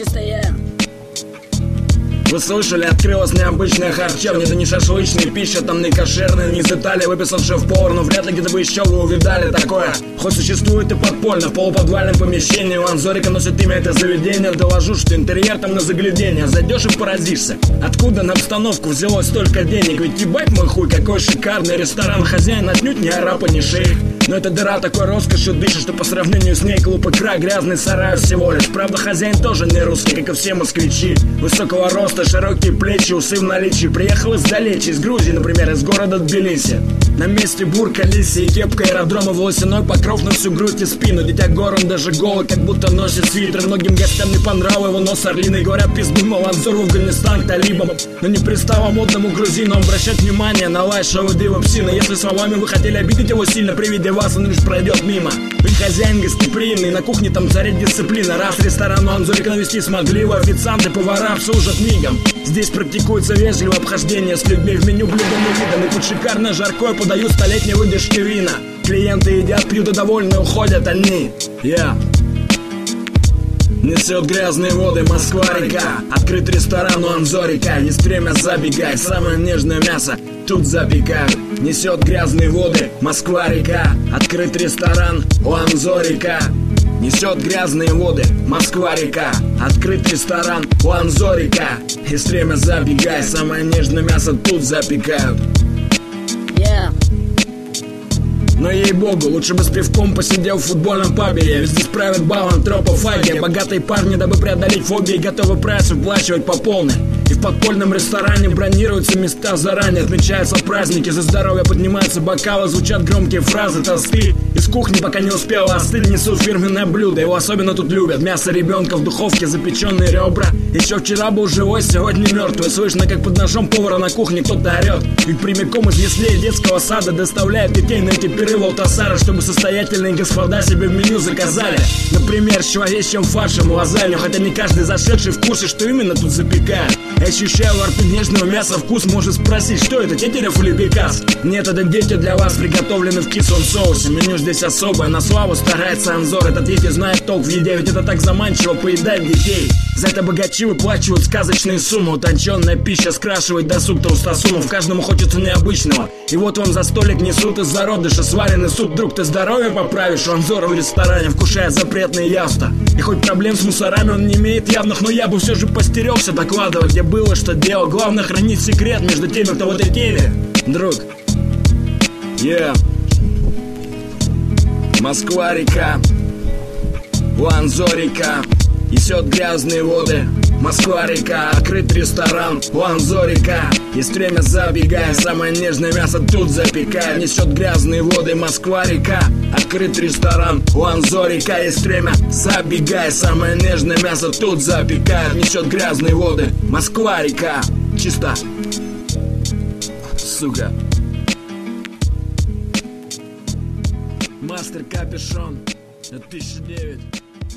чистая. Вы слышали, открылась необычная харчевня. Это не шашлычная пища, там не кошерная, не из Италии выписал шеф-повар. Но вряд ли где-то вы еще вы увидали такое. Хоть существует и подпольно, в полуподвальном помещении у Анзорика носит имя это заведение. Доложу, что интерьер там на заглядение. Зайдешь и поразишься, откуда на обстановку взялось столько денег. Ведь ебать мой хуй, какой шикарный ресторан. Хозяин отнюдь не араб и не шейх. Но эта дыра такой роскошью дышит, что по сравнению с ней клуб икра, грязный сарай всего лишь. Правда, хозяин тоже не русский, как и все москвичи. Высокого роста, широкие плечи, усы в наличии. Приехал издалече, из Грузии, например, из города Тбилиси. На месте бурка, лиси и кепка аэродрома, волосяной покров на всю грудь и спину. Дитя гор, он даже голый, как будто носит свитер. Многим гостям не понравил его нос орлиный. Говорят, пизду, мол, Анзор в Афганистан к талибам. Но не пристало модному грузину обращать внимание на лай шавыды его псины. Если словами вы хотели обидеть его сильно, при виде вас он лишь пройдет мимо. Ведь хозяин гостеприимный, на кухне там царит дисциплина. Раз ресторан у Анзорика навести смогли, его официанты, повара обслужат мигом. Здесь практикуется вежливое обхождение с людьми. В меню блюда не видно, и тут шикарное жаркое подают столетние выдержки вина. Клиенты едят, пьют и довольны уходят они. Несет грязные воды Москва-река. Открыт ресторан у Анзорика. Есть время, забегай, самое нежное мясо тут запекают. Несет грязные воды Москва-река. Открыт ресторан у Анзорика. Несет грязные воды Москва-река. Открыт ресторан у Анзорика. Есть время, забегай, самое нежное мясо тут запекают. Но ей-богу, лучше бы с пивком посидел в футбольном пабе. Здесь правят бал антропофагия. Богатые парни, дабы преодолеть фобии, готовы прайс выплачивать по полной. И в подпольном ресторане бронируются места заранее. Отмечаются праздники, за здоровье поднимаются бокалы. Звучат громкие фразы, тосты. Из кухни, пока не успела остыть, несут фирменное блюдо. Его особенно тут любят. Мясо ребенка в духовке, запеченные ребра. Еще вчера был живой, сегодня мертвый. Слышно, как под ножом повара на кухне кто-то орет. Ведь прямиком из яслей детского сада доставляют детей на эти пиры в Алтасара, чтобы состоятельные господа себе в меню заказали. Например, с человечьим фаршем лазанью. Хотя не каждый зашедший в курсе, что именно тут запекают. Ощущая во рту нежного мяса вкус, может спросить, что это, тетерев или бекас? Нет, это дети для вас приготовлены в кислом соусе. Меню здесь особое, на славу старается Анзор. Этот дети знает толк в еде, ведь это так заманчиво поедать детей. За это богачи выплачивают сказочные суммы. Утонченная пища скрашивает досуг толстосумов. Каждому хочется необычного. И вот вам за столик несут из зародыша сваренный суп. Друг, ты здоровье поправишь? У Анзора в ресторане вкушает запретные яства. И хоть проблем с мусорами он не имеет явных, но я бы все же постерегся докладывать, где было, что делал. Главное хранить секрет между теми, кто в этой теме. Друг, Москва-река, у Анзорика. Несет грязные воды Москва-река. Открыт ресторан у Анзорика. Есть время, забегай, самое нежное мясо тут запекай. Несет грязные воды Москва-река. Открыт ресторан у Анзорика. Есть время, забегай, самое нежное мясо тут запекает. Несет грязные воды Москва-река. Чисто, сука. Мастер Капюшон 2009.